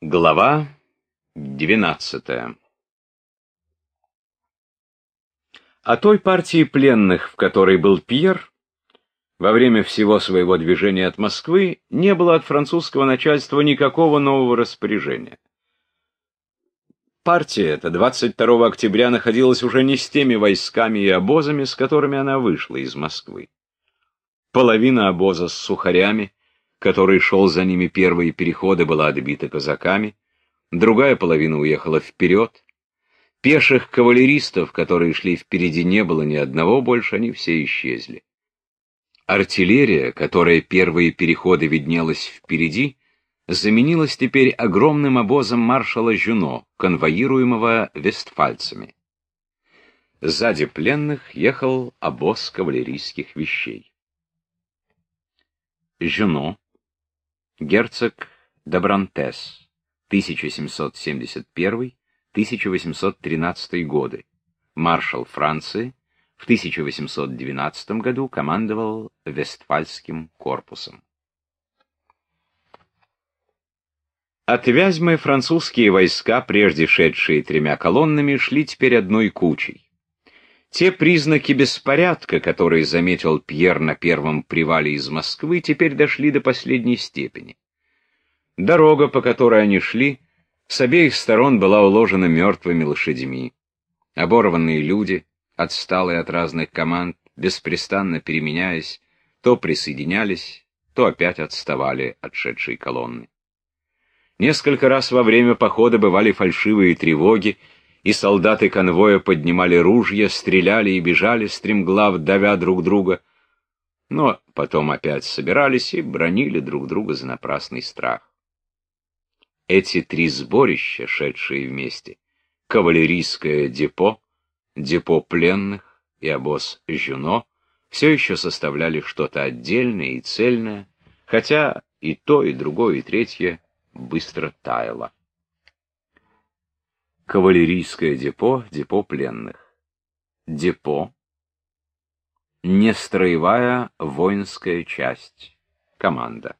Глава 12. О той партии пленных, в которой был Пьер, во время всего своего движения от Москвы не было от французского начальства никакого нового распоряжения. Партия эта 22 октября находилась уже не с теми войсками и обозами, с которыми она вышла из Москвы. Половина обоза с сухарями, который шел за ними первые переходы, была отбита казаками, другая половина уехала вперед. Пеших кавалеристов, которые шли впереди, не было ни одного больше, они все исчезли. Артиллерия, которая первые переходы виднелась впереди, заменилась теперь огромным обозом маршала Жюно, конвоируемого вестфальцами. Сзади пленных ехал обоз кавалерийских вещей. Жюно, герцог d'Абрантес, 1771-1813 годы, маршал Франции, в 1812 году командовал Вестфальским корпусом. От Вязьмы французские войска, прежде шедшие тремя колоннами, шли теперь одной кучей. Те признаки беспорядка, которые заметил Пьер на первом привале из Москвы, теперь дошли до последней степени. Дорога, по которой они шли, с обеих сторон была уложена мертвыми лошадьми. Оборванные люди, отсталые от разных команд, беспрестанно переменяясь, то присоединялись, то опять отставали от шедшей колонны. Несколько раз во время похода бывали фальшивые тревоги, и солдаты конвоя поднимали ружья, стреляли и бежали, стремглав давя друг друга, но потом опять собирались и бранили друг друга за напрасный страх. Эти три сборища, шедшие вместе, кавалерийское депо, депо пленных и обоз Жюно, все еще составляли что-то отдельное и цельное, хотя и то, и другое, и третье быстро таяло. Кавалерийское депо, депо пленных. Депо — нестроевая воинская часть, команда.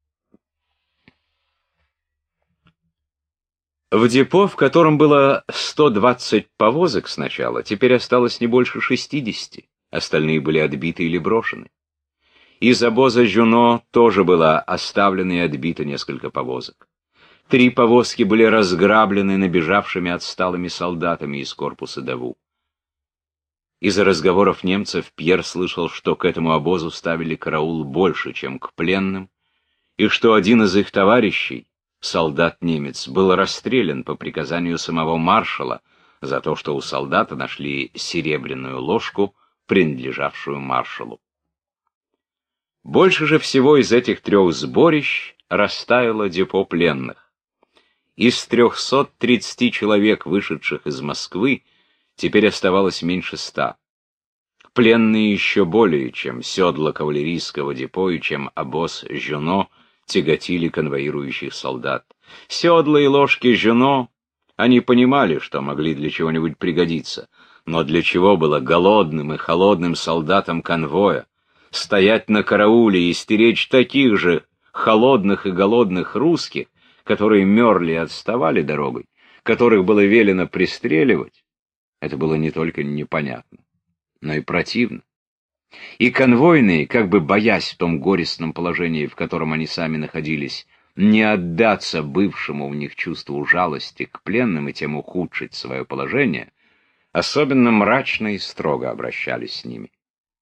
В депо, в котором было 120 повозок сначала, теперь осталось не больше 60, остальные были отбиты или брошены. Из обоза Жюно тоже было оставлено и отбито несколько повозок. 3 повозки были разграблены набежавшими отсталыми солдатами из корпуса Даву. Из-за разговоров немцев Пьер слышал, что к этому обозу ставили караул больше, чем к пленным, и что один из их товарищей, солдат-немец, был расстрелян по приказанию самого маршала за то, что у солдата нашли серебряную ложку, принадлежавшую маршалу. Больше же всего из этих 3 сборищ растаяло депо пленных. Из 330 человек, вышедших из Москвы, теперь оставалось меньше 100. Пленные еще более, чем седла кавалерийского депо и чем обоз Жюно, тяготили конвоирующих солдат. Седла и ложки Жюно, они понимали, что могли для чего-нибудь пригодиться, но для чего было голодным и холодным солдатам конвоя стоять на карауле и стеречь таких же холодных и голодных русских, которые мерли и отставали дорогой, которых было велено пристреливать? Это было не только непонятно, но и противно. И конвойные, как бы боясь в том горестном положении, в котором они сами находились, не отдаться бывшему у них чувству жалости к пленным и тем ухудшить свое положение, особенно мрачно и строго обращались с ними.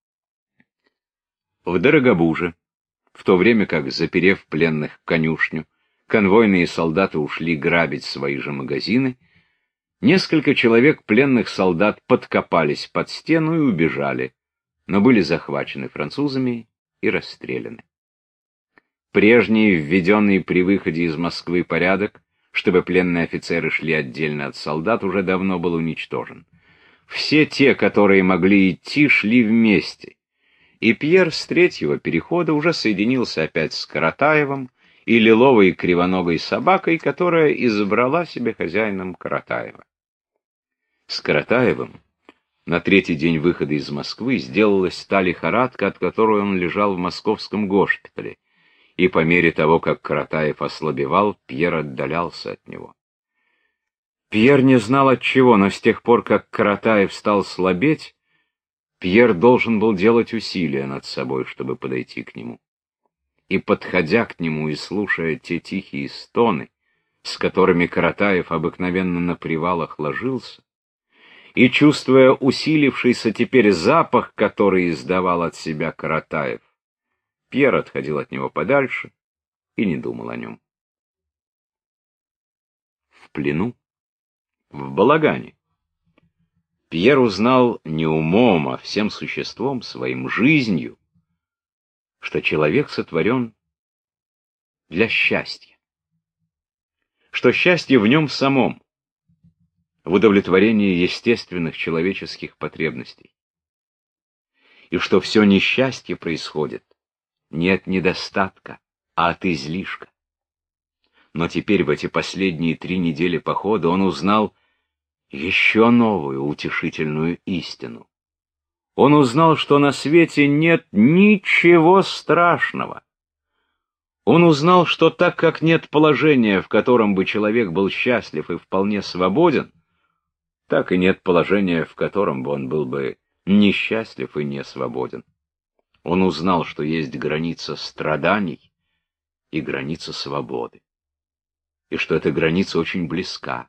В Дорогобуже, в то время как, заперев пленных в конюшню, конвойные солдаты ушли грабить свои же магазины, несколько человек пленных солдат подкопались под стену и убежали, но были захвачены французами и расстреляны. Прежний, введенный при выходе из Москвы порядок, чтобы пленные офицеры шли отдельно от солдат, уже давно был уничтожен. Все те, которые могли идти, шли вместе, и Пьер с 3-го перехода уже соединился опять с Каратаевым и лиловой кривоногой собакой, которая избрала себе хозяином Каратаева. С Каратаевым на 3-й день выхода из Москвы сделалась та лихорадка, от которой он лежал в московском госпитале, и по мере того, как Каратаев ослабевал, Пьер отдалялся от него. Пьер не знал отчего, но с тех пор, как Каратаев стал слабеть, Пьер должен был делать усилия над собой, чтобы подойти к нему. И, подходя к нему и слушая те тихие стоны, с которыми Каратаев обыкновенно на привалах ложился, и чувствуя усилившийся теперь запах, который издавал от себя Каратаев, Пьер отходил от него подальше и не думал о нем. В плену, в балагане, Пьер узнал не умом, а всем существом своим, жизнью, что человек сотворен для счастья, что счастье в нем самом, в удовлетворении естественных человеческих потребностей, и что все несчастье происходит не от недостатка, а от излишка. Но теперь, в эти последние 3 недели похода, он узнал еще новую утешительную истину. Он узнал, что на свете нет ничего страшного. Он узнал, что так как нет положения, в котором бы человек был счастлив и вполне свободен, так и нет положения, в котором бы он был бы несчастлив и не свободен. Он узнал, что есть граница страданий и граница свободы, и что эта граница очень близка,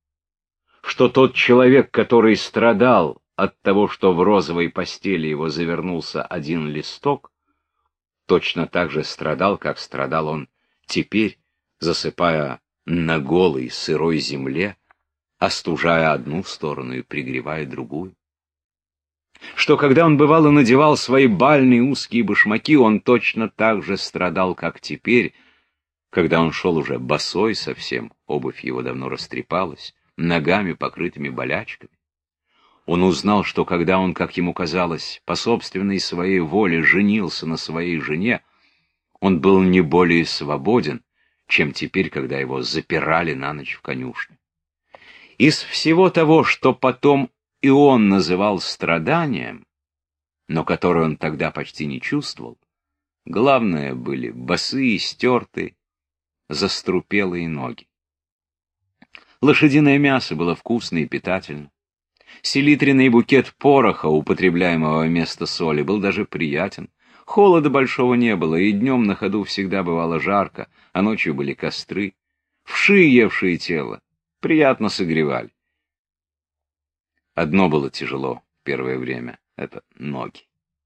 что тот человек, который страдал от того, что в розовой постели его завернулся один листок, точно так же страдал, как страдал он теперь, засыпая на голой сырой земле, остужая одну сторону и пригревая другую. Что когда он бывало надевал свои бальные узкие башмаки, он точно так же страдал, как теперь, когда он шел уже босой совсем, обувь его давно растрепалась, ногами покрытыми болячками. Он узнал, что когда он, как ему казалось, по собственной своей воле женился на своей жене, он был не более свободен, чем теперь, когда его запирали на ночь в конюшне. Из всего того, что потом и он называл страданием, но которое он тогда почти не чувствовал, главное были босые, стертые, заструпелые ноги. Лошадиное мясо было вкусно и питательно. Селитренный букет пороха, употребляемого вместо соли, был даже приятен. Холода большого не было, и днем на ходу всегда бывало жарко, а ночью были костры. Вши, евшие тело, приятно согревали. Одно было тяжело первое время — это ноги.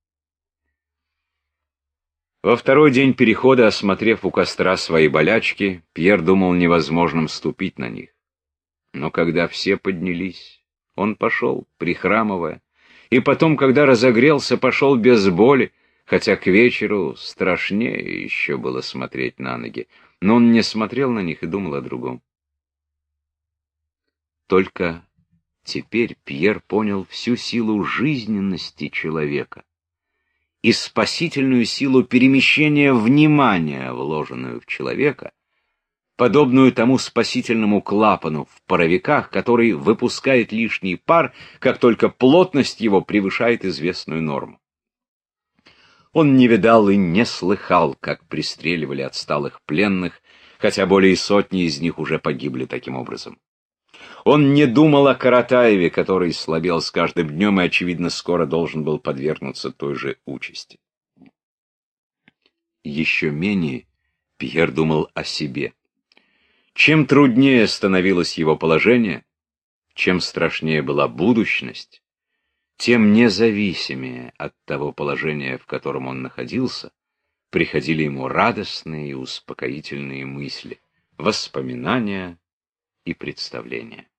Во второй день перехода, осмотрев у костра свои болячки, Пьер думал невозможным ступить на них. Но когда все поднялись, он пошел, прихрамывая, и потом, когда разогрелся, пошел без боли, хотя к вечеру страшнее еще было смотреть на ноги, но он не смотрел на них и думал о другом. Только теперь Пьер понял всю силу жизненности человека и спасительную силу перемещения внимания, вложенную в человека, подобную тому спасительному клапану в паровиках, который выпускает лишний пар, как только плотность его превышает известную норму. Он не видал и не слыхал, как пристреливали отсталых пленных, хотя более сотни из них уже погибли таким образом. Он не думал о Каратаеве, который слабел с каждым днем и, очевидно, скоро должен был подвергнуться той же участи. Еще менее Пьер думал о себе. Чем труднее становилось его положение, чем страшнее была будущность, тем независимее от того положения, в котором он находился, приходили ему радостные и успокоительные мысли, воспоминания и представления.